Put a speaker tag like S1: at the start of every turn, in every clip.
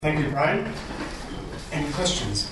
S1: Thank you, Brian. Any questions?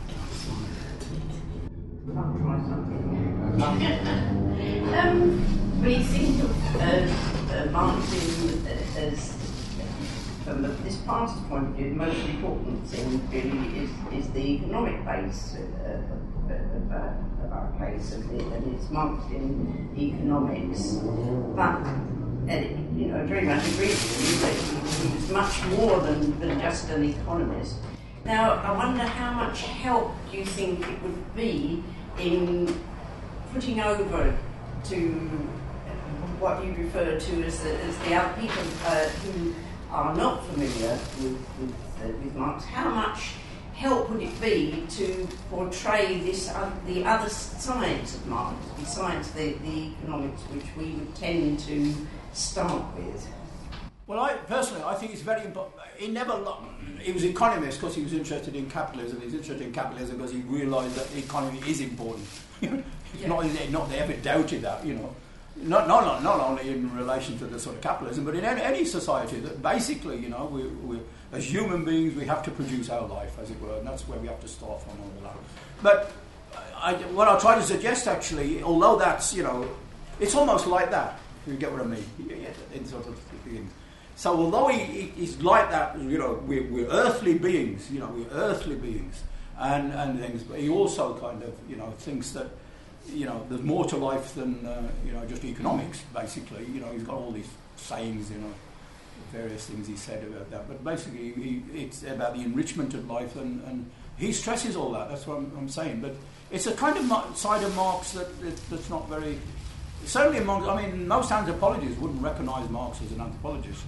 S2: We think of Marxism as, from this party's point of view, the most important thing really is the economic base of our case, and it's marked in economics. But I very much agree with you that he was much more than just an economist. Now, I wonder how much help do you think it would be in putting over to what you refer to as the other people who are not familiar with Marx. How much help would it be to portray the other sides of Marx, besides the economics which we would tend to start with?
S3: Well, I think it's very important. He was an economist because he was interested in capitalism. He's interested in capitalism because he realised that the economy is important. Not they ever doubted that, Not only in relation to the sort of capitalism, but in any society. That basically, we as human beings, we have to produce our life, as it were, and that's where we have to start from all that. But what I'll try to suggest, actually, although that's, it's almost like that. If you get what I mean, in sort of things. So although he's like that, we're earthly beings, we're earthly beings and things, but he also kind of, thinks that, there's more to life than, just economics, basically. He's got all these sayings, various things he said about that. But basically, it's about the enrichment of life, and he stresses all that. That's what I'm saying. But it's a kind of side of Marx that's not very... Certainly most anthropologists wouldn't recognise Marx as an anthropologist,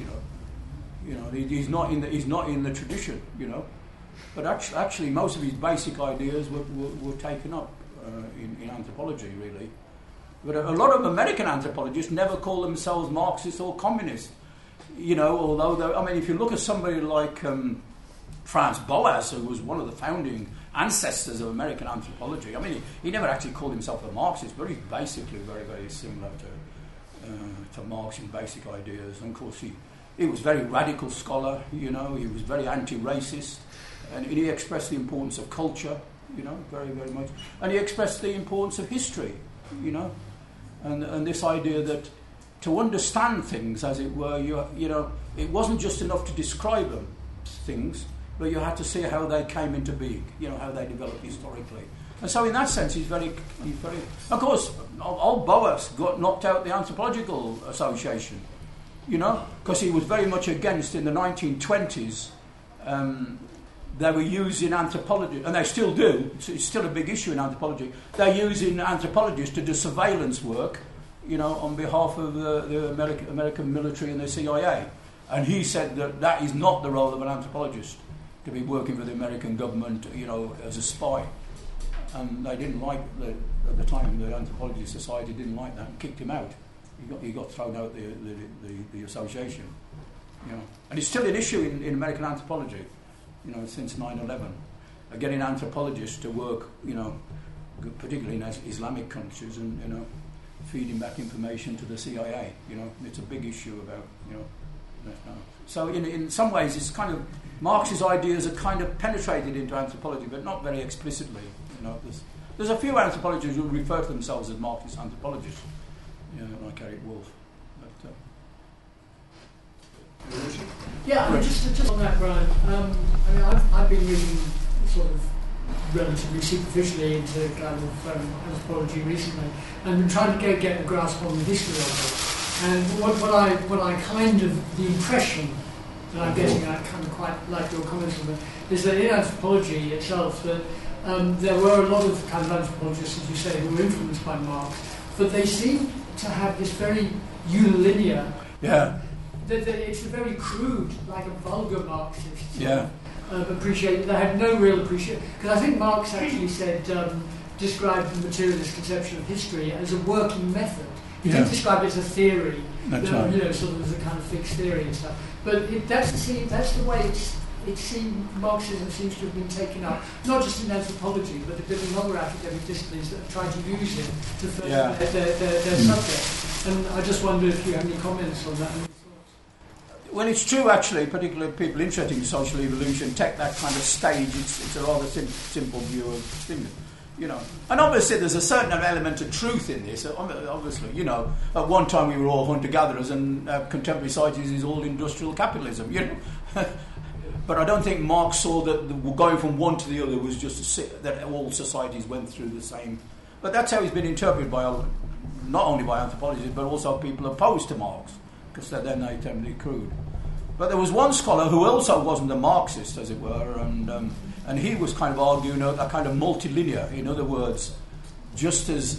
S3: he's not in the tradition, But actually, most of his basic ideas were taken up in anthropology, really. But a lot of American anthropologists never call themselves Marxists or communists, although, if you look at somebody like Franz Boas, who was one of the founding ancestors of American anthropology, he never actually called himself a Marxist, but he's basically very, very similar to Marx in basic ideas. And of course, he was a very radical scholar, he was very anti-racist, and he expressed the importance of culture, very, very much. And he expressed the importance of history, and this idea that to understand things, as it were, it wasn't just enough to describe things, but you had to see how they came into being, how they developed historically. And so in that sense, he's very... Of course, old Boas got knocked out the Anthropological Association, because he was very much against, in the 1920s, they were using anthropology, and they still do, it's still a big issue in anthropology, they're using anthropologists to do surveillance work, on behalf of the American military and the CIA. And he said that is not the role of an anthropologist, to be working for the American government, as a spy. And they didn't like at the time, the Anthropology Society didn't like that and kicked him out. He got thrown out the association. And it's still an issue in American anthropology, since 9/11. Getting anthropologists to work, particularly in Islamic countries, and feeding back information to the CIA. It's a big issue about So in some ways, it's kind of Marx's ideas are kind of penetrated into anthropology, but not very explicitly. There's a few anthropologists who refer to themselves as Marxist anthropologists, like Eric Wolf.
S4: Just on that, Brian. I've been reading sort of relatively superficially into kind of anthropology recently, and been trying to get a grasp on the history of it. And what I kind of, the impression that I'm getting, I kind of quite like your comments on it, is that in anthropology itself, that there were a lot of kind of anthropologists, as you say, who were influenced by Marx, but they seem to have this very unilinear.
S3: Yeah.
S4: It's a very crude, like a vulgar Marxist.
S3: Yeah.
S4: Appreciate. They had no real appreciation, because I think Marx actually said described the materialist conception of history as a working method. He didn't describe it as a theory,
S3: That's right.
S4: Sort of as a kind of fixed theory and stuff. But that's the way Marxism seems to have been taken up, not just in anthropology, but in other academic disciplines that have tried to use it to further their subject. And I just wonder if you have any comments on that.
S3: Well, it's true, actually, particularly people interested in social evolution take that kind of stage. It's a rather simple view of things, you know. And obviously there's a certain element of truth in this. Obviously, you know, at one time we were all hunter-gatherers, and contemporary society is all industrial capitalism, you know. But I don't think Marx saw that going from one to the other was just that all societies went through the same. But that's how he's been interpreted by not only by anthropologists, but also people opposed to Marx, because then they tend to be crude. But there was one scholar who also wasn't a Marxist, as it were, and he was kind of arguing a kind of multilinear. In other words, just as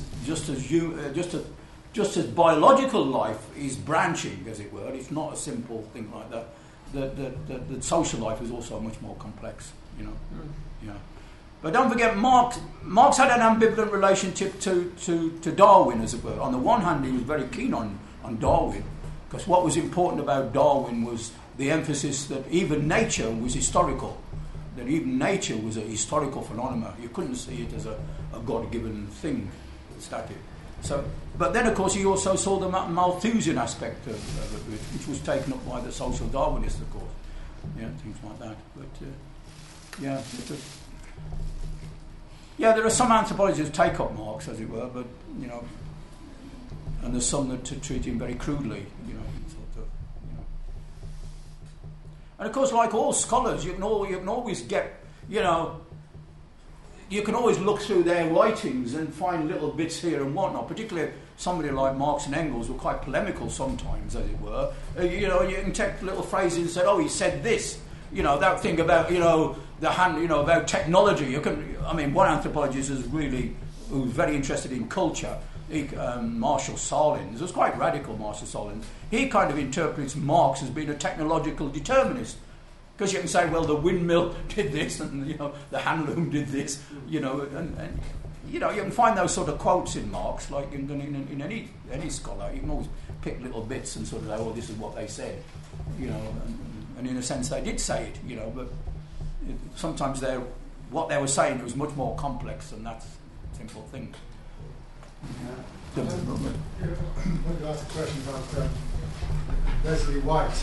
S3: biological life is branching, as it were, it's not a simple thing like that. That social life is also much more complex, you know. Yeah. But don't forget, Marx had an ambivalent relationship to Darwin, as it were. On the one hand, he was very keen on Darwin, because what was important about Darwin was the emphasis that even nature was historical, that even nature was a historical phenomenon. You couldn't see it as a God-given thing, static. So, but then, of course, he also saw the Malthusian aspect of it, which was taken up by the social Darwinists, of course. Yeah, things like that. But, there are some anthropologists who take up Marx, as it were, but, you know, and there's some that treat him very crudely, you know, sort of, you know. And, of course, like all scholars, you can always get, you know, you can always look through their writings and find little bits here and whatnot, particularly somebody like Marx and Engels were quite polemical sometimes, as it were. You know, you can take little phrases and say, oh, he said this. You know, that thing about, you know, about technology. One anthropologist who's very interested in culture, Marshall Salins, was quite radical, Marshall Salins. He kind of interprets Marx as being a technological determinist. Because you can say, well, the windmill did this, and you know, the hand loom did this, you know, and you know, you can find those sort of quotes in Marx, like in any scholar. You can always pick little bits and sort of say, oh, this is what they said, you know, and in a sense they did say it, you know, but sometimes what they were saying was much more complex than that simple thing.
S5: I wanted to ask a question about Leslie White.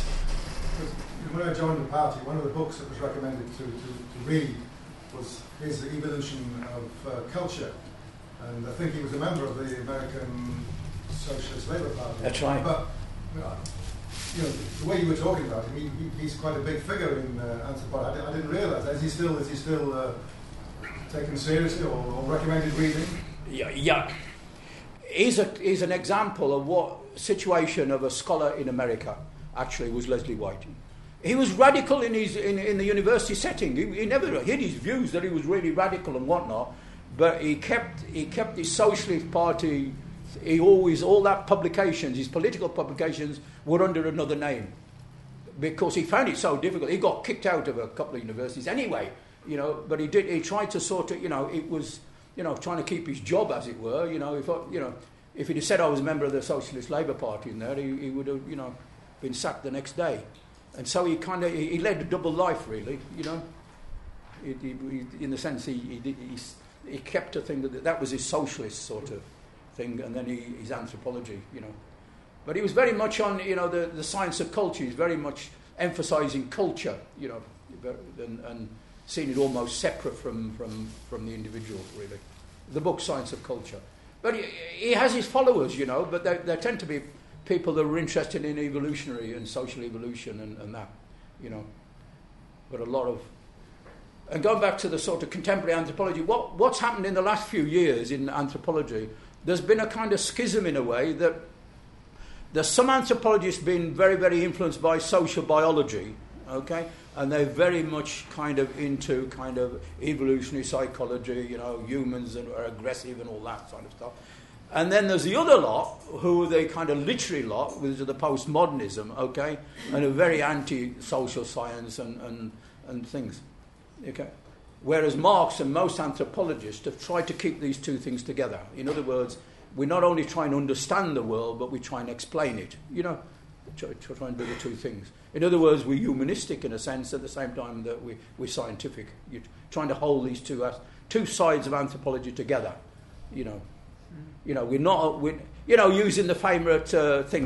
S5: When I joined the party, one of the books that was recommended to read was his Evolution of Culture, and I think he was a member of the American Socialist Labour Party.
S3: That's right.
S5: But you know, the way you were talking about him, he's quite a big figure in anthropology. I didn't realise that. Is he still taken seriously or recommended reading?
S3: Yeah. He's an example of what situation of a scholar in America actually was Leslie White. He was radical in the university setting. He never hid his views that he was really radical and whatnot, but he kept his Socialist Party. All that publications, his political publications, were under another name, because he found it so difficult. He got kicked out of a couple of universities anyway, you know. But he tried to sort of, you know, it was, you know, trying to keep his job, as it were. You know, if he'd have said I was a member of the Socialist Labour Party in there, he would have, you know, been sacked the next day. And so he led a double life, really, you know. He in the sense he kept a thing that was his socialist sort of thing, and then his anthropology, you know. But he was very much on, you know, the science of culture. He's very much emphasising culture, you know, and seeing it almost separate from the individual, really. The book Science of Culture. But he has his followers, you know, but they tend to be people that are interested in evolutionary and social evolution and that, you know. But a lot of... And going back to the sort of contemporary anthropology, what's happened in the last few years in anthropology, there's been a kind of schism in a way that there's some anthropologists been very, very influenced by social biology, okay? And they're very much kind of into kind of evolutionary psychology, you know, humans that are aggressive and all that sort of stuff. And then there's the other lot, who are the kind of literary lot, which are the postmodernism, okay, and are very anti-social science and things, okay. Whereas Marx and most anthropologists have tried to keep these two things together. In other words, we not only try and understand the world, but we try and explain it, you know, try and do the two things. In other words, we're humanistic in a sense at the same time that we're scientific. You're trying to hold these two sides of anthropology together, you know. You know, we're not, you know, using the favourite things.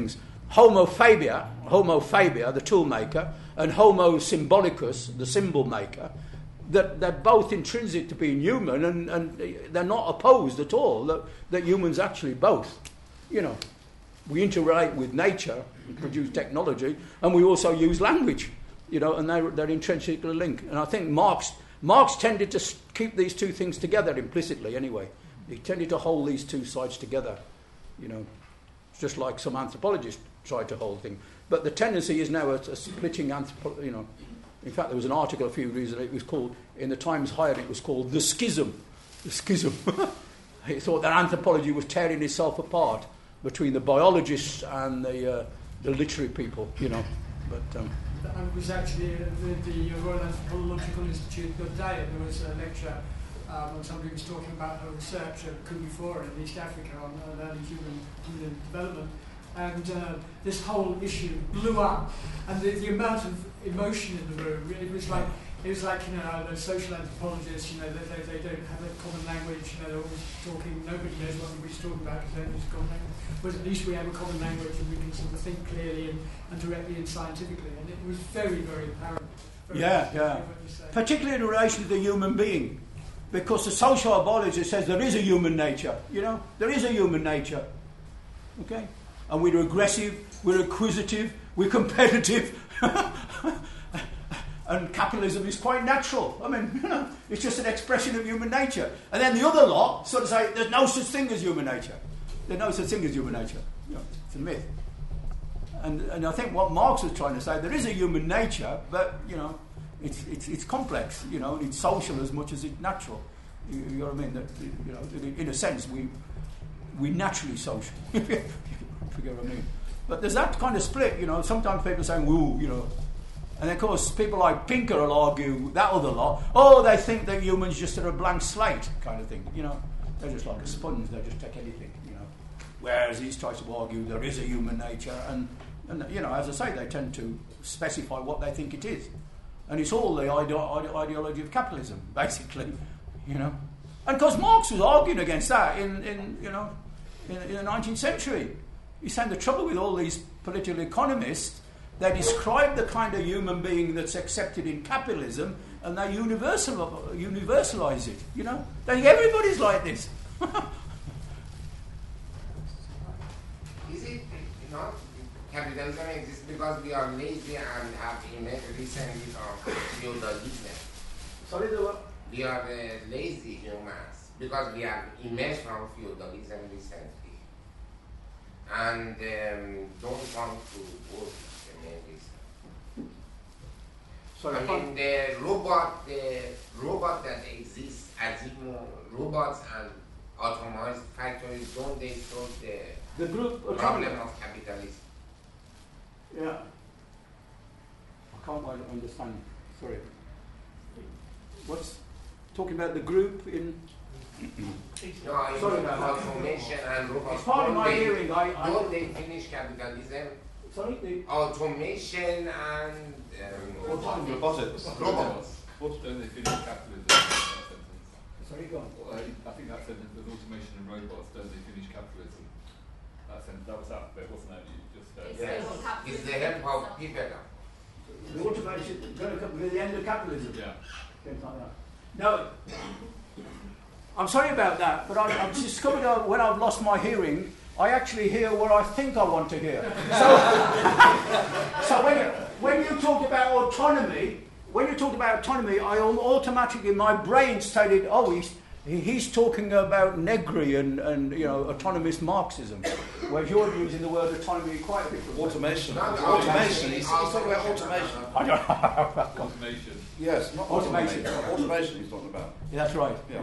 S3: Homo Faber, the tool maker, and Homo Symbolicus, the symbol maker, that they're both intrinsic to being human, and they're not opposed at all, that humans actually both, you know, we interrelate with nature and produce technology, and we also use language, you know, and they're intrinsically linked. And I think Marx tended to keep these two things together implicitly anyway. He tended to hold these two sides together, you know, just like some anthropologists tried to hold things. But the tendency is now a splitting you know. In fact, there was an article a few years ago, it was called, in the Times Higher, it was called The Schism. The Schism. He thought that anthropology was tearing itself apart between the biologists and the literary people, you know. But
S4: I was actually at the Royal Anthropological Institute the other day, and there was a lecture when somebody was talking about her research at Kubifora in East Africa on early human development. And this whole issue blew up, and the amount of emotion in the room, it was like you know, those social anthropologists, you know, they don't have a common language, you know, they're always talking, nobody knows what everybody's talking about because they don't use a common language. But at least we have a common language and we can sort of think clearly and directly and scientifically, and it was very, very apparent.
S3: Particularly in relation to the human being, because the social biologist says there is a human nature, you know, there is a human nature, okay? And we're aggressive, we're acquisitive, we're competitive, and capitalism is quite natural. I mean, you know, it's just an expression of human nature. And then the other lot sort of say there's no such thing as human nature. There's no such thing as human nature. You know, it's a myth. And I think what Marx was trying to say, there is a human nature, but you know, it's complex. You know, it's social as much as it's natural. You know what I mean? That, you know, in a sense, we naturally social. You get what I mean? But there's that kind of split, you know. Sometimes people are saying, "Woo," you know, and of course people like Pinker will argue that other lot. Oh, they think that humans just are a blank slate kind of thing, you know. They're just like a sponge; they just take anything, you know. Whereas he tries to argue there is a human nature, and you know, as I say, they tend to specify what they think it is, and it's all the ideology of capitalism, basically, you know. And of course, Marx was arguing against that in the 19th century. He's saying the trouble with all these political economists, they describe the kind of human being that's accepted in capitalism, and they universalize it. You know, they think everybody's like this.
S6: Is it not capitalism exists because we are lazy and have recently feudalism?
S3: Sorry, the what?
S6: We are lazy humans because we are emerged from feudalism recently. And don't want to work the main reason.
S3: Sorry,
S6: I mean, the robot that exists, as robots and autonomous factories, don't they solve
S3: the group
S6: problem of capitalism?
S3: Yeah. I can't quite understand. Sorry. What's talking about the group in?
S6: No, sorry about automation and robots.
S3: It's part of my hearing.
S6: Don't they finish capitalism?
S3: Sorry?
S6: Automation and
S7: robotics. What don't they finish capitalism?
S3: Sorry, go on.
S7: Well, I think that sentence with automation and robots, don't they finish capitalism? That was that bit, wasn't it? You just
S6: yes. It's the help of people now.
S3: The automation is going to come with the end of capitalism.
S7: Yeah.
S3: No. I'm sorry about that, but I've discovered when I've lost my hearing, I actually hear what I think I want to hear. So when you talked about autonomy, I automatically, my brain stated, oh, he's talking about Negri and you know, autonomous Marxism, whereas you're using the word autonomy quite different.
S7: Automation.
S6: Automation.
S7: He's talking about automation.
S3: I don't know.
S7: Automation. Yes, not
S3: automation.
S7: Automation he's talking about.
S3: Yeah, that's right.
S7: Yeah.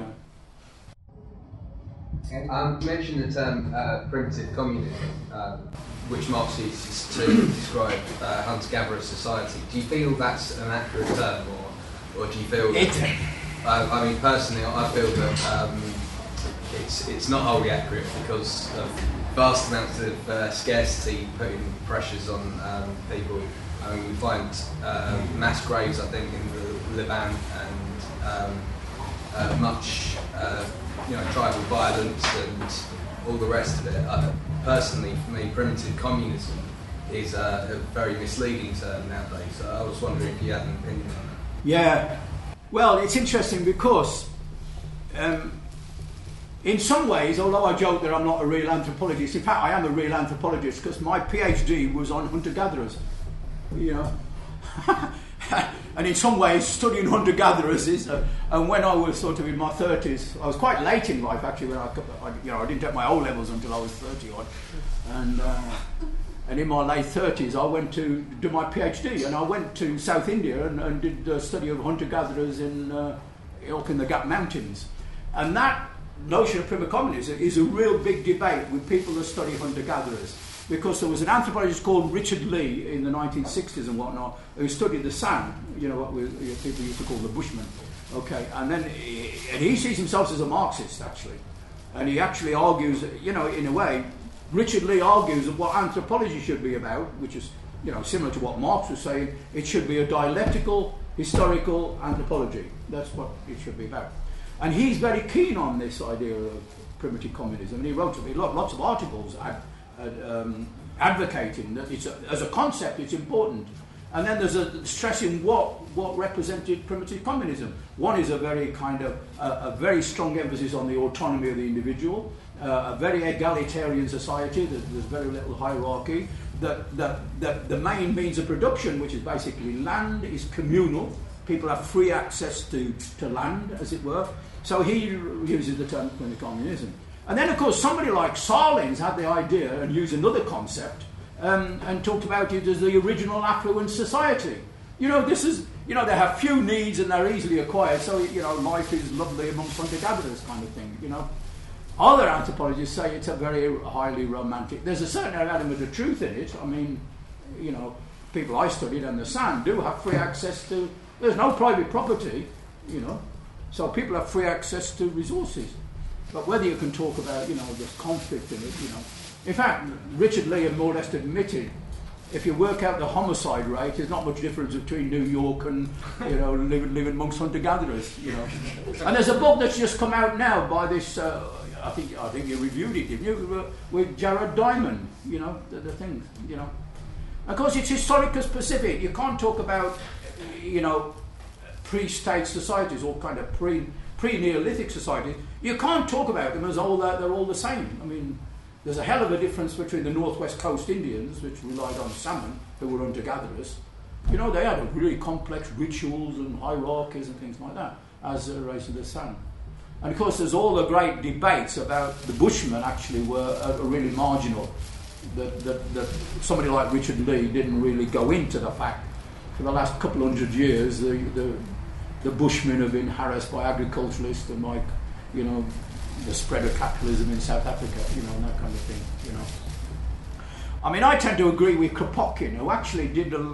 S8: You mentioned the term primitive communism, which Marx uses to describe hunter-gatherer society. Do you feel that's an accurate term, or do you feel that, I mean, personally, I feel that it's not wholly accurate because of vast amounts of scarcity putting pressures on people. I mean, we find mass graves, I think, in the Levant and much tribal violence and all the rest of it. Personally, for me, primitive communism is a very misleading term nowadays. So I was wondering if you had an opinion on that.
S3: Yeah, well, it's interesting because in some ways, although I joke that I'm not a real anthropologist, in fact I am a real anthropologist because my PhD was on hunter-gatherers, you know. And in some ways studying hunter-gatherers is, and when I was sort of in my 30s, I was quite late in life actually when I didn't take my O-levels until I was 30 odd, and in my late 30s I went to do my PhD, and I went to South India and did a study of hunter-gatherers up in the Gap Mountains, and that notion of primitive communism is a real big debate with people that study hunter-gatherers, because there was an anthropologist called Richard Lee in the 1960s and whatnot who studied the San, you know, what people used to call the Bushmen, okay, and he sees himself as a Marxist actually, and he actually argues, you know, in a way, Richard Lee argues that what anthropology should be about, which is, you know, similar to what Marx was saying, it should be a dialectical, historical anthropology. That's what it should be about. And he's very keen on this idea of primitive communism, and he wrote lots of articles advocating that as a concept it's important. And then there's a stress in what represented primitive communism. One is a very kind of a very strong emphasis on the autonomy of the individual, a very egalitarian society. There's very little hierarchy. That the main means of production, which is basically land, is communal. People have free access to land, as it were. So he uses the term primitive communism. And then, of course, somebody like Salins had the idea and used another concept and talked about it as the original affluent society. You know, this is, you know, they have few needs and they're easily acquired, so, you know, life is lovely amongst hunter-gatherers kind of thing, you know. Other anthropologists say it's a very highly romantic. There's a certain element of truth in it. I mean, you know, people I studied on the San do have free access to, there's no private property, you know, so people have free access to resources. But whether you can talk about, you know, there's conflict in it, you know. In fact, Richard Lee had more or less admitted, if you work out the homicide rate, there's not much difference between New York and, you know, living amongst hunter-gatherers, you know. And there's a book that's just come out now by this, I think you reviewed it, didn't you, with Jared Diamond, you know, the things, you know. Of course, it's historically specific. You can't talk about, you know, pre-state societies or kind of pre-Neolithic societies. You can't talk about them as all that they're all the same. I mean, there's a hell of a difference between the Northwest Coast Indians, which relied on salmon, who were hunter-gatherers. You know, they had really complex rituals and hierarchies and things like that, as a race of the San. And of course, there's all the great debates about the Bushmen actually were really marginal. That somebody like Richard Lee didn't really go into the fact for the last couple hundred years the Bushmen have been harassed by agriculturalists and like, you know, the spread of capitalism in South Africa, you know, and that kind of thing, you know. I mean, I tend to agree with Kropotkin, who actually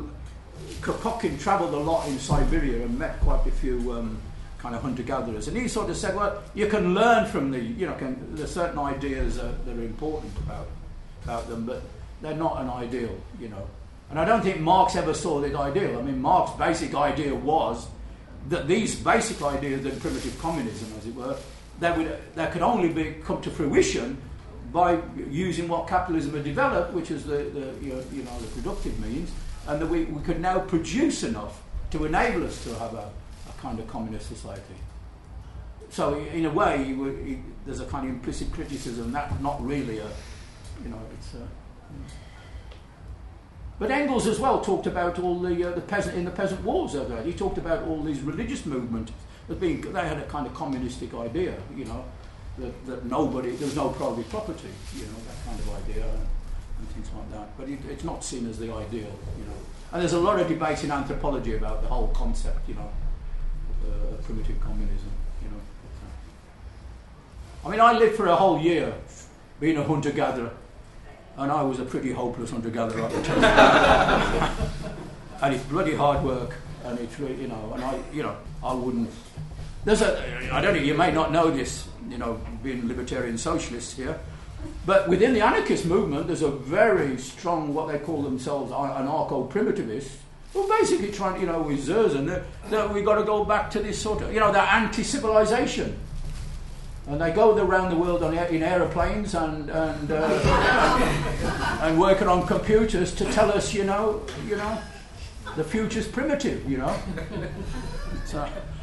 S3: Kropotkin travelled a lot in Siberia and met quite a few kind of hunter-gatherers, and he sort of said, well, you can learn from there's certain ideas that are important about them, but they're not an ideal, you know. And I don't think Marx ever saw the ideal. I mean, Marx's basic idea was that these basic ideas of primitive communism, as it were, that could only come to fruition by using what capitalism had developed, which is the productive means, and that we could now produce enough to enable us to have a kind of communist society. So in a way, there's a kind of implicit criticism, that not really But Engels as well talked about all the peasant wars. He talked about all these religious movements as being, they had a kind of communistic idea, you know, that there's no private property, you know, that kind of idea and things like that. But it's not seen as the ideal, you know. And there's a lot of debate in anthropology about the whole concept, you know, of primitive communism, you know. I mean, I lived for a whole year being a hunter-gatherer, and I was a pretty hopeless hunter-gatherer at the time. And it's bloody hard work, and it's really, you know, I wouldn't. I don't know, you may not know this, you know, being libertarian socialists here, but within the anarchist movement, there's a very strong, what they call themselves, anarcho-primitivists, who are basically trying, you know, with Zerzan, that we've got to go back to this sort of, you know, that anti-civilization. And they go around the world in aeroplanes and and working on computers to tell us, you know, the future's primitive, you know. So,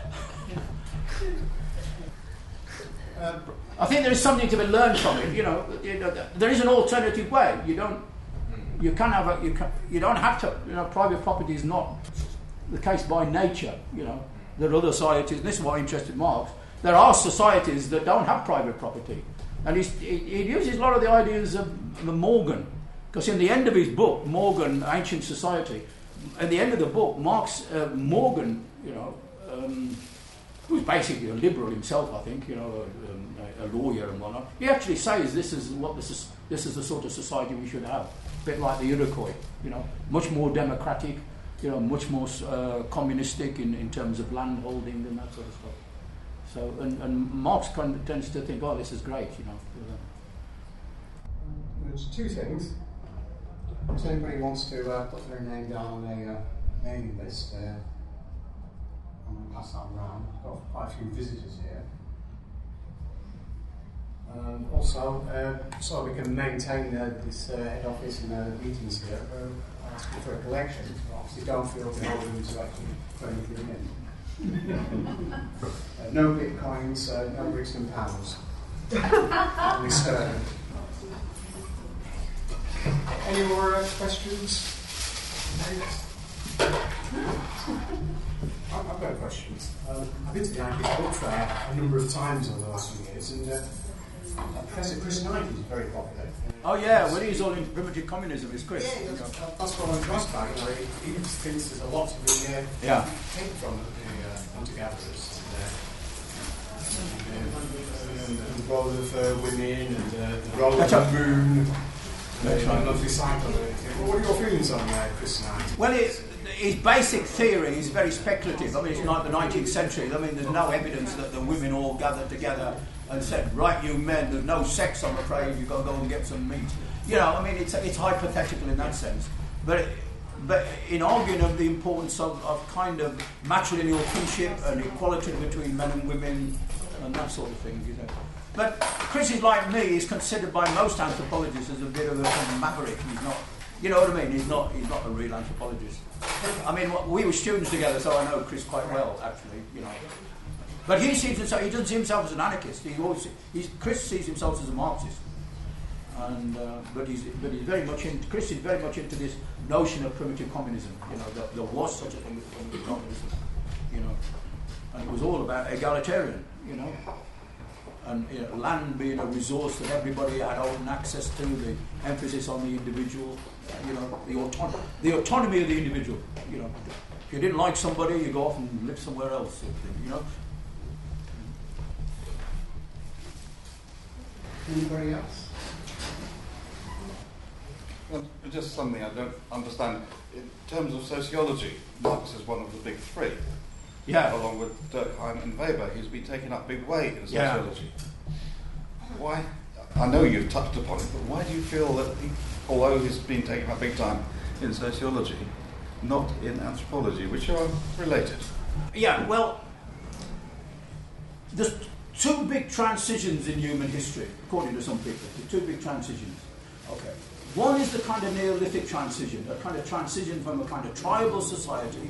S3: I think there is something to be learned from it. You know, there is an alternative way. You don't have to. You know, private property is not the case by nature. You know, there are other societies. And this is what interested Marx. There are societies that don't have private property, and he uses a lot of the ideas of Morgan, because in the end of his book, Morgan, Ancient Society, at the end of the book, Morgan, you know, who's basically a liberal himself, I think, you know, a lawyer and whatnot. He actually says this is the sort of society we should have, a bit like the Iroquois, you know, much more democratic, you know, much more communistic in terms of land holding and that sort of stuff. So, and Marx tends to think, oh, this is great, you know.
S1: There's two things. If anybody wants to put their name down on a mailing list, I'm going to pass that around. I've got quite a few visitors here. Also, so we can maintain this head office and meetings here, I'll ask you for a collection. Obviously, don't feel beholden to actually put anything in. No bitcoins, no bricks and pounds. Only sterling. Any more questions? I've got questions. I've been to the Anarchist Book Fair a number of times over the last few years, and Professor Chris Knight is very popular.
S3: Oh yeah, well he's all into primitive communism, is Chris.
S1: Yeah, that's what I'm impressed by. You know, he thinks there's a lot to be taken from the hunter-gatherers. And the role of women and the role of the moon. That's right. Lovely cycle. What are your feelings on Chris Knight?
S3: Well, his basic theory is very speculative. I mean, it's like the 19th century. I mean, there's no evidence that the women all gathered together and said, right, you men, there's no sex, I'm afraid, you've got to go and get some meat. You know, I mean, it's hypothetical in that sense. But in arguing of the importance of kind of matrilineal kinship and equality between men and women and that sort of thing, you know. But Chris is like me, he's considered by most anthropologists as a bit of a maverick. He's not, you know what I mean? He's not a real anthropologist. I mean, we were students together, so I know Chris quite well, actually, you know. But he doesn't see himself as an anarchist. Chris sees himself as a Marxist. And but he's very much into Chris is very much into this notion of primitive communism. You know, there was such a thing as primitive communism. You know, and it was all about egalitarian. You know. And you know, land being a resource that everybody had open access to, the emphasis on the individual, you know, the autonomy of the individual. You know, if you didn't like somebody, you go off and live somewhere else, sort of thing, you know.
S1: Anybody else?
S9: Well, just something I don't understand. In terms of sociology, Marx is one of the big three.
S3: Yeah.
S9: Along with Durkheim and Weber, he's been taking up big weight in sociology. Why? I know you've touched upon it, but why do you feel that, although he's been taking up big time in sociology, not in anthropology, which are related?
S3: Yeah, well, there's two big transitions in human history, according to some people. The two big transitions. Okay. One is the kind of Neolithic transition, a kind of transition from a kind of tribal society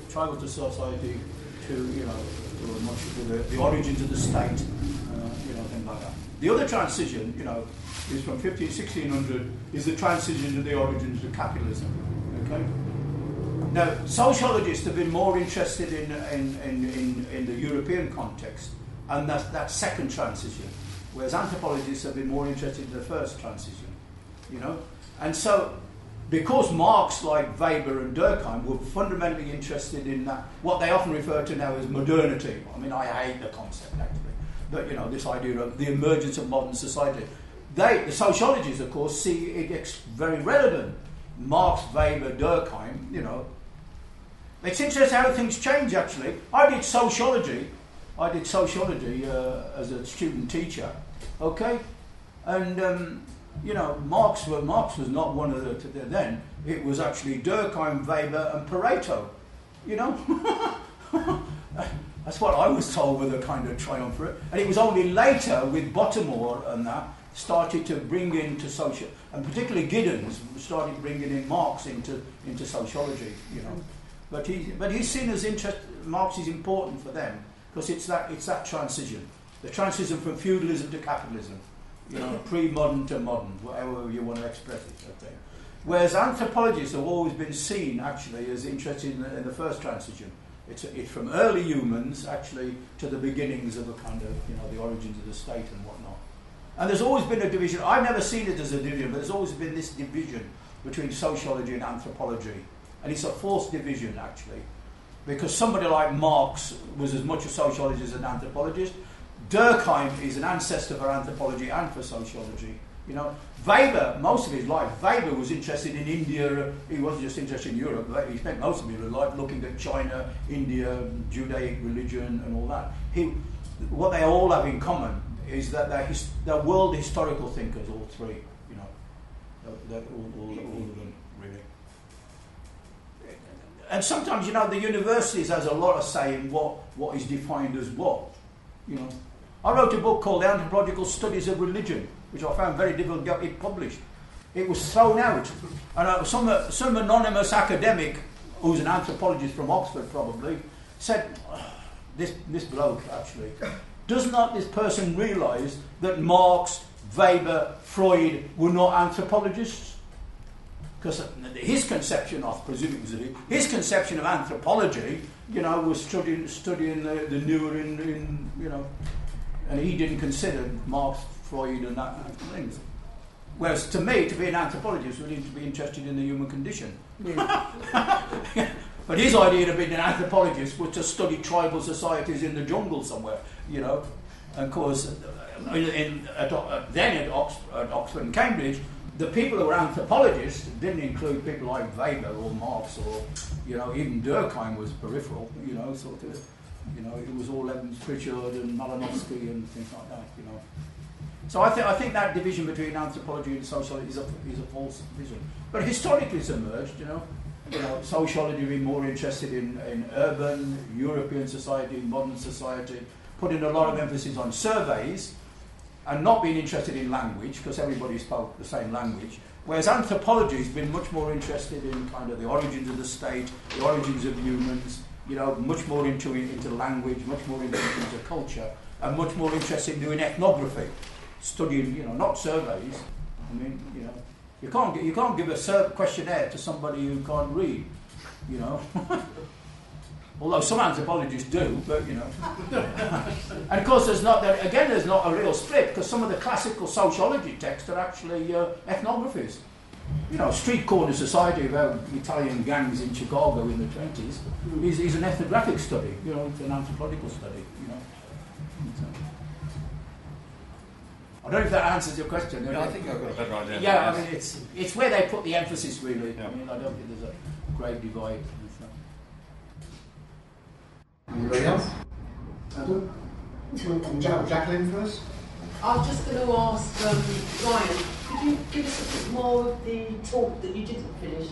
S3: to, you know, to the origins of the state, you know, things like that. The other transition, you know, is from 1600, is the transition to the origins of capitalism. Okay. Now, sociologists have been more interested in the European context, and that second transition, whereas anthropologists have been more interested in the first transition. You know, and so. Because Marx, like Weber and Durkheim, were fundamentally interested in that, what they often refer to now as modernity. I mean, I hate the concept, actually. But, you know, this idea of the emergence of modern society. The sociologists, of course, see it very relevant. Marx, Weber, Durkheim, you know. It's interesting how things change, actually. I did sociology as a student teacher, okay? And... you know, Marx was not one of the then. It was actually Durkheim, Weber, and Pareto. You know, That's what I was told with a kind of triumvirate. And it was only later with Bottomore and that started to bring into social, and particularly Giddens started bringing in Marx into sociology, you know. But he's seen as Marx is important for them because it's that transition, the transition from feudalism to capitalism, you know, pre-modern to modern, whatever you want to express it, I think. Whereas anthropologists have always been seen actually as interested in the first transition. It's from early humans actually to the beginnings of a kind of, you know, the origins of the state and whatnot. And there's always been a division. I've never seen it as a division, but there's always been this division between sociology and anthropology. And it's a forced division actually, because somebody like Marx was as much a sociologist as an anthropologist. Durkheim is an ancestor for anthropology and for sociology. You know, Weber, most of his life, Weber was interested in India. He wasn't just interested in Europe. He spent most of his life looking at China, India, Judaic religion, and all that. What they all have in common is that they're world historical thinkers, all three. You know, they're all of them really. And sometimes, you know, the universities has a lot of say in what is defined as what. You know, I wrote a book called The Anthropological Studies of Religion, which I found very difficult to get it published. It was thrown out. And some anonymous academic, who's an anthropologist from Oxford probably, said, this bloke actually, does not this person realise that Marx, Weber, Freud were not anthropologists? Because his conception of, presumably, his conception of anthropology, you know, was studying the newer in you know, and he didn't consider Marx, Freud and that kind of things. Whereas to me, to be an anthropologist, we need to be interested in the human condition. But his idea of being an anthropologist was to study tribal societies in the jungle somewhere, you know. And of course, then at Oxford and Cambridge, the people who were anthropologists didn't include people like Weber or Marx or, you know, even Durkheim was peripheral, you know, sort of, you know, it was all Evans Pritchard and Malinowski and things like that, you know. So I think that division between anthropology and sociology is a false division. But historically it's emerged, you know, sociology being more interested in urban, European society, modern society, putting a lot of emphasis on surveys and not being interested in language because everybody spoke the same language. Whereas anthropology has been much more interested in kind of the origins of the state, the origins of humans, you know, much more into language, much more into culture, and much more interested in doing ethnography, studying, you know, not surveys. I mean, you know, you can't give a questionnaire to somebody who can't read, you know. Although some anthropologists do, but you know. And of course, there's not a real split because some of the classical sociology texts are actually ethnographies. You know, Street Corner Society about Italian gangs in Chicago in the 20s is an ethnographic study. You know, it's an anthropological study. You know. I don't know if that answers your question.
S9: Yeah, I think I've got a better idea.
S3: Yeah, I mean, it's where they put the emphasis really. Yeah. I mean, I don't think there's a great divide.
S1: Anybody else? Adam? Jacqueline first?
S10: I was just going to ask Ryan, could you give us a bit more of the talk that you didn't finish?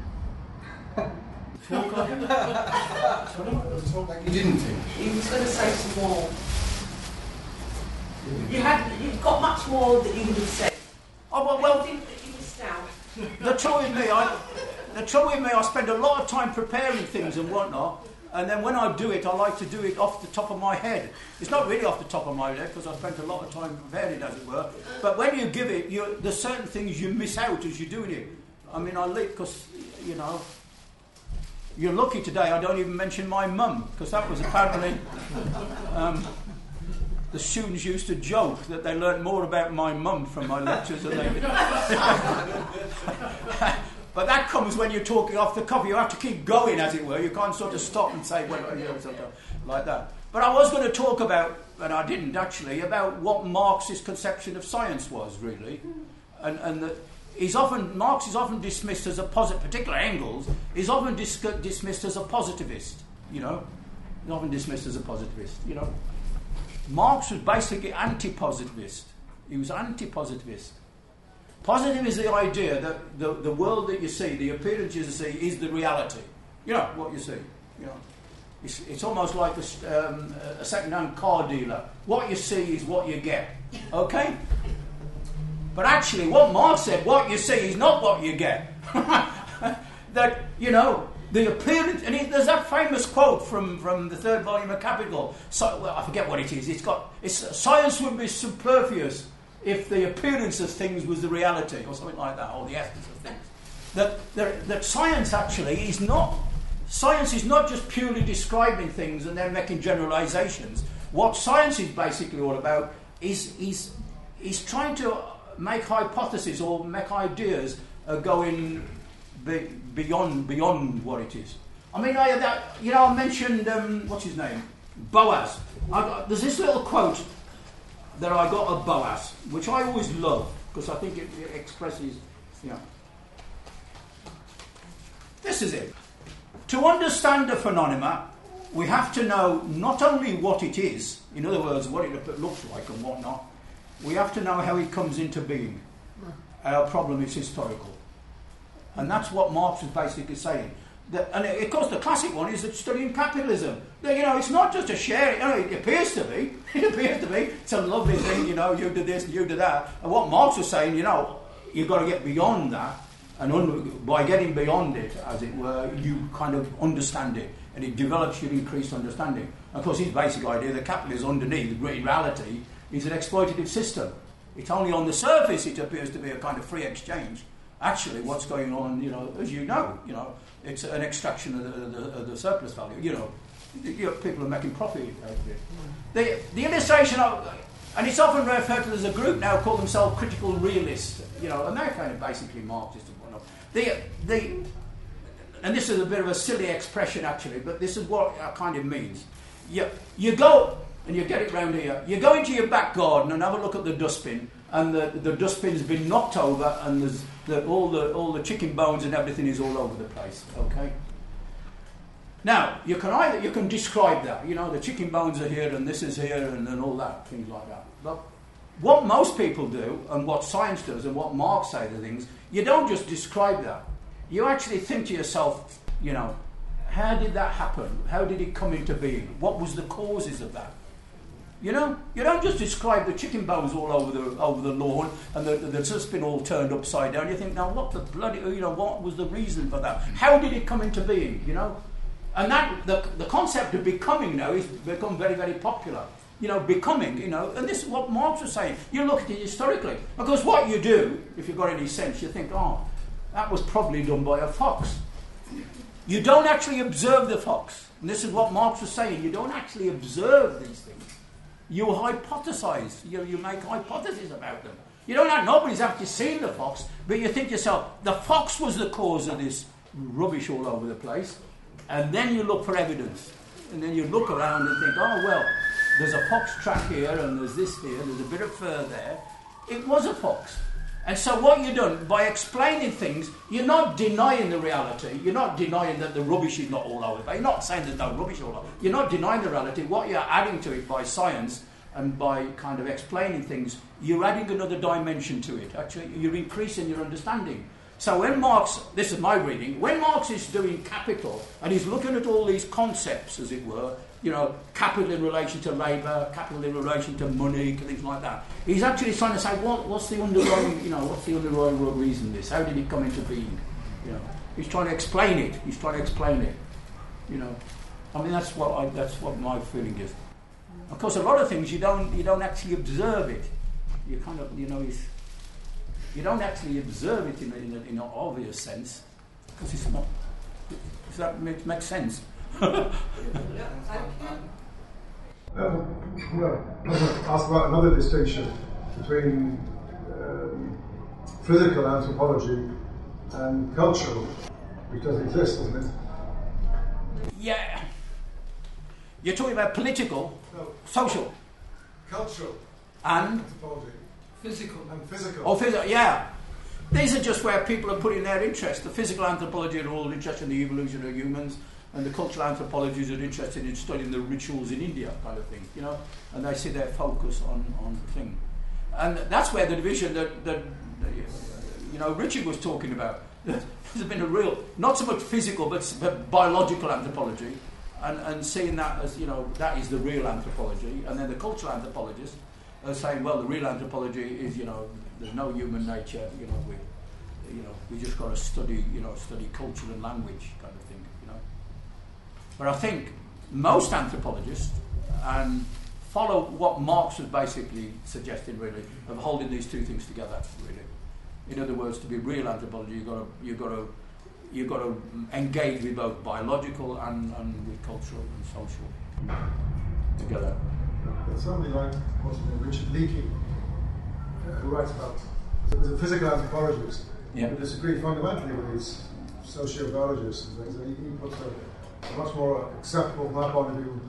S1: Talk like you didn't finish?
S10: He was going to say some more. You've got much more that you would have said.
S3: Oh well.
S10: I think that you missed out.
S3: The trouble with me, I spend a lot of time preparing things and whatnot. And then when I do it, I like to do it off the top of my head. It's not really off the top of my head because I spent a lot of time preparing it, as it were. But when you give it, there's certain things you miss out as you're doing it. I mean, because, you know, you're lucky today I don't even mention my mum because that was apparently... the students used to joke that they learned more about my mum from my lectures than they did. But that comes when you're talking off the cuff. You have to keep going, as it were. You can't sort of stop and say, well, you know, something like that. But I was going to talk about, and I didn't actually, about what Marx's conception of science was, really. And that Marx is often dismissed as a particularly Engels, is often dismissed as a positivist, you know. He's often dismissed as a positivist, you know. Marx was basically anti-positivist. He was anti-positivist. Positive is the idea that the world that you see, the appearance you see, is the reality. You know, what you see. You know. It's almost like a second-hand car dealer. What you see is what you get. Okay? But actually, what Marx said, what you see is not what you get. That, you know, the appearance, and there's that famous quote from the third volume of Capital. So, well, I forget what it is. It's science would be superfluous if the appearance of things was the reality, or something like that, or the essence of things. That science actually is not. Science is not just purely describing things and then making generalizations. What science is basically all about is trying to make hypotheses or make ideas going beyond what it is. I mean, I mentioned what's his name, Boas. There's this little quote that I got of Boas, which I always love because I think it expresses, you know. This is it. To understand a phenomena, we have to know not only what it is, in other words, what it looks like and whatnot, we have to know how it comes into being. Our problem is historical. And that's what Marx is basically saying. And of course the classic one is that studying capitalism. You know, it's not just a share, you know, it appears to be. It's a lovely thing, you know, you do this and you do that. And what Marx was saying, you know, you've got to get beyond that. And by getting beyond it, as it were, you kind of understand it. And it develops your increased understanding. Of course, his basic idea that capitalism underneath, in reality, is an exploitative system. It's only on the surface it appears to be a kind of free exchange. Actually, what's going on, you know, as you know, it's an extraction of the surplus value. You know, people are making profit out of it. The illustration of, and it's often referred to as a group now called themselves critical realists, you know, and they're kind of basically Marxist and whatnot. And this is a bit of a silly expression actually, but this is what it kind of means. You go, and you get it round here, you go into your back garden and have a look at the dustbin, and the dustbin's been knocked over, and there's all the chicken bones and everything is all over the place. Okay. Now you can describe that. You know, the chicken bones are here, and this is here, and all that, things like that. But what most people do, and what science does, and what Marx says to things, you don't just describe that. You actually think to yourself, you know, how did that happen? How did it come into being? What was the causes of that? You know, you don't just describe the chicken bones all over the lawn and the dustbin all turned upside down. You think, now what the bloody, you know, what was the reason for that? How did it come into being? You know, and that the concept of becoming now has become very, very popular. You know, becoming. You know, and this is what Marx was saying. You look at it historically, because what you do, if you've got any sense, you think, oh, that was probably done by a fox. You don't actually observe the fox, and this is what Marx was saying. You don't actually observe these things. You hypothesize. You make hypotheses about them. You don't have, nobody's actually seen the fox, but you think to yourself, the fox was the cause of this rubbish all over the place, and then you look for evidence, and then you look around and think, oh well, there's a fox track here, and there's this here, there's a bit of fur there. It was a fox. And so what you've done, by explaining things, you're not denying the reality. You're not denying that the rubbish is not all over the place. You're not saying there's no rubbish all over. You're not denying the reality. What you're adding to it by science and by kind of explaining things, you're adding another dimension to it. Actually, you're increasing your understanding. So when Marx, this is my reading, when Marx is doing Capital, and he's looking at all these concepts, as it were, you know, capital in relation to labour, capital in relation to money, things like that. He's actually trying to say, what's the underlying, you know, what's the underlying reason this? How did it come into being? You know, he's trying to explain it. You know, I mean, that's what my feeling is. Of course, a lot of things you don't actually observe it. You kind of, you know, you don't actually observe it in an obvious sense because it's not. Does that make sense?
S5: Well, I want to ask about another distinction between physical anthropology and cultural, which does exist, doesn't it?
S3: Yeah. You're talking about political, social,
S5: cultural,
S3: and
S5: anthropology,
S4: physical,
S5: and physical.
S3: Oh, physical. Yeah. These are just where people are putting their interest. The physical anthropology are all interested in the evolution of humans. And the cultural anthropologists are interested in studying the rituals in India, kind of thing, you know, and they see their focus on the thing. And that's where the division that you know, Richard was talking about. There's been a real, not so much physical, but biological anthropology, and seeing that as, you know, that is the real anthropology, and then the cultural anthropologists are saying, well, the real anthropology is, you know, there's no human nature, you know, we just got to study culture and language kind of thing, you know. But I think most anthropologists follow what Marx was basically suggesting, really, of holding these two things together, really. In other words, to be real anthropology, you've got to engage with both biological and with cultural and social together.
S5: There's somebody like Richard Leakey, who writes about, there's a physical anthropologist who disagrees fundamentally with these sociobiologists and things, and he puts a much more acceptable, from my point of view,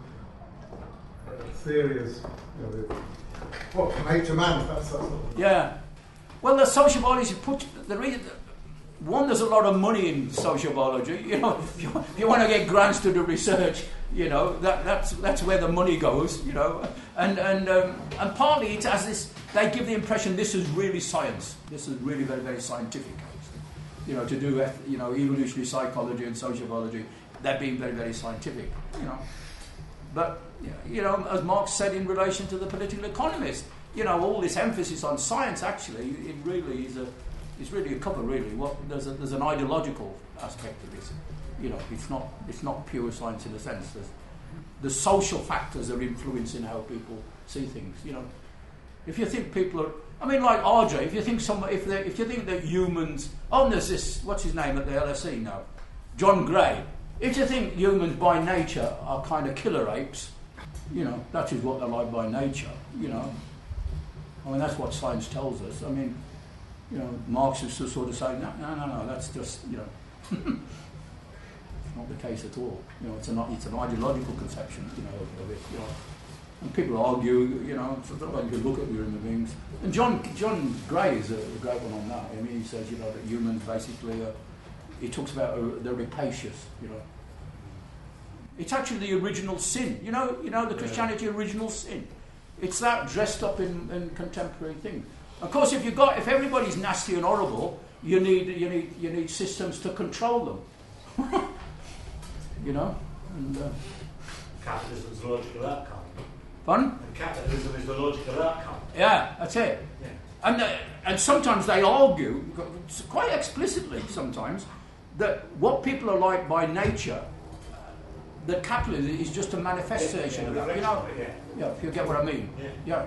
S5: theory as, you know, from ape to man. That's
S3: yeah. Well, the sociobiologists put there's a lot of money in sociobiology. You know, if you want to get grants to do research, you know, that's where the money goes. You know, and partly it's as this. They give the impression this is really science. This is really very, very scientific. You know, to do evolutionary psychology and sociobiology, they're being very, very scientific. You know, but you know, as Marx said in relation to the political economist, you know, all this emphasis on science actually it really is a cover. Really, there's an ideological aspect to this. You know, it's not pure science in a sense. The social factors are influencing how people see things. You know, if you think people are, I mean, like RJ, if you think that humans, there's this, what's his name at the LSE now, John Gray. If you think humans by nature are kind of killer apes, you know, that is what they're like by nature. You know, I mean, that's what science tells us. I mean, you know, Marx is sort of saying, no, that's just, you know, it's not the case at all. You know, it's an ideological conception, you know, of it. You know, and people argue, you know, you can look at human beings. And John Gray is a great one on that. I mean, he says, you know, that humans basically he talks about they're rapacious. You know, it's actually the original sin. You know, the Christianity original sin. It's that dressed up in contemporary thing. Of course, if everybody's nasty and horrible, you need systems to control them. You know, and
S11: capitalism is the logical outcome.
S3: Pardon?
S11: And capitalism is the logical outcome.
S3: Yeah, that's it. Yeah. And sometimes they argue quite explicitly. Sometimes that what people are like by nature, that capitalism is just a manifestation of that. You know, if you get what I mean. Yeah.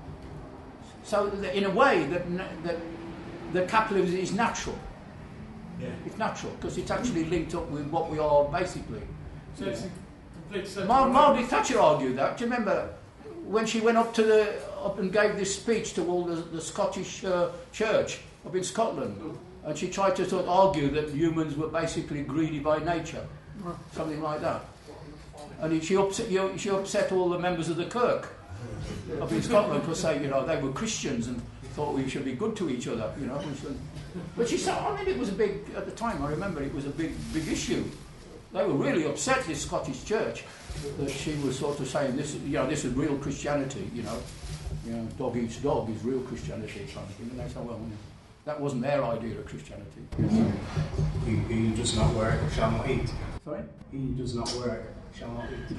S3: So in a way, that capitalism is natural. Yeah. It's natural because it's actually linked up with what we are basically.
S4: So it's a complete circle.
S3: Margaret Thatcher argued that. Do you remember when she went up and gave this speech to all the Scottish church up in Scotland, and she tried to sort of argue that humans were basically greedy by nature, something like that. And she upset all the members of the Kirk up in Scotland because they were Christians and thought we should be good to each other, you know. But she said, I mean, it was a big, at the time, I remember it was a big issue. They were really upset, this Scottish church, that she was sort of saying this is real Christianity, you know, dog eats dog is real Christianity kind of thing. And they said, well, that wasn't their idea of Christianity.
S1: He does not work, shall not eat.
S3: Sorry?
S1: He does not work, shall not eat.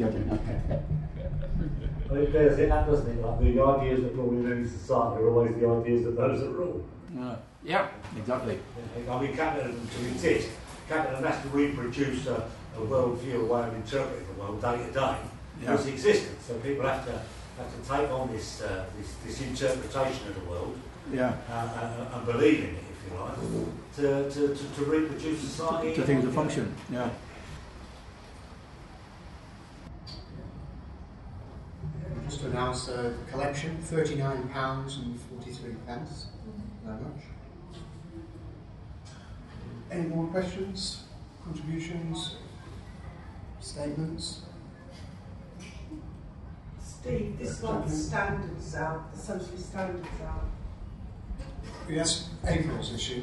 S11: Well, it bears it out, doesn't it? Like the ideas that rule in society are always the ideas of those that rule.
S3: Yeah, exactly.
S11: I mean, capitalism to exist, capitalism has to reproduce a worldview, a way of interpreting the world day to day for its existence. So people have to take on this interpretation of the world, and believe in it, if you like, to reproduce society.
S3: To things that function. Yeah.
S1: Just to announce the collection, £39.43. Very much. Any more questions, contributions, statements?
S10: Steve, this month's standards out, the socialist standards out.
S1: Yes, April's issue.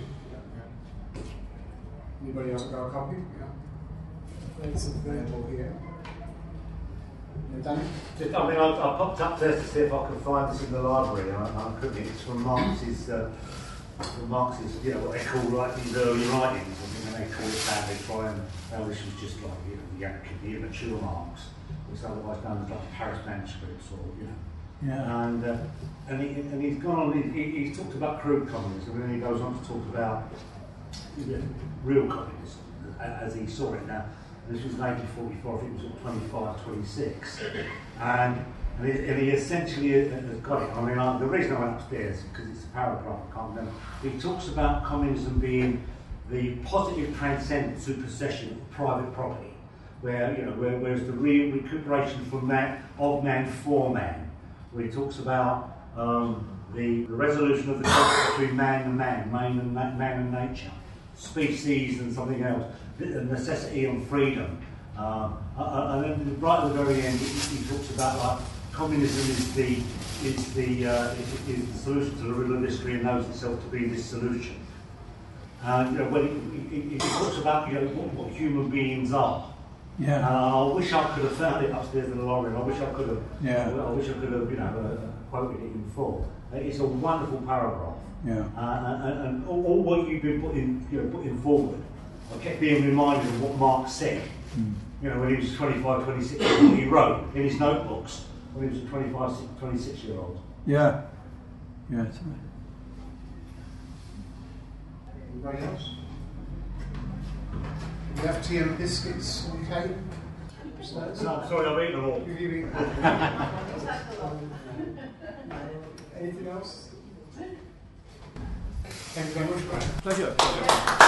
S1: Anybody else got a copy? Yeah. It's available here. Danny?
S11: I popped up there to see if I could find this in the library, and I couldn't. It's from Marx's, what they call these early writings. they call it that, they try and, oh, this was just like, the immature Marx, it's otherwise known as like Paris manuscripts, or,
S3: Yeah.
S11: And he's gone on, he's talked about crude communism, and then he goes on to talk about real communism, as he saw it now. This was in 1844, I think it was 25, 26. And he essentially has got it. I mean, the reason I went upstairs, because it's a paragraph, I can't remember. He talks about communism being the positive transcendent supersession of private property, whereas the real recuperation from man, of man for man, where he talks about the resolution of the conflict between man and man, man and nature, species and something else, the necessity and freedom. And then right at the very end, he talks about like communism is the solution to the riddle of history and knows itself to be this solution. And when he talks about what human beings are.
S3: Yeah.
S11: I wish I could have found it upstairs in the library. I wish I could have.
S3: Yeah.
S11: I wish I could have quoted it in full. It's a wonderful paragraph.
S3: Yeah.
S11: And all what you've been putting forward, I kept being reminded of what Marx said. When he was 25, 26, what he wrote in his notebooks when he was a 25, 26-year-old.
S3: Yeah. Yeah. That's right.
S1: Anybody else? Do we have tea and biscuits on the table?
S11: No, I'm sorry, I've eaten them all.
S1: You've eaten Anything else? Thank you very much, Brian.
S3: Pleasure.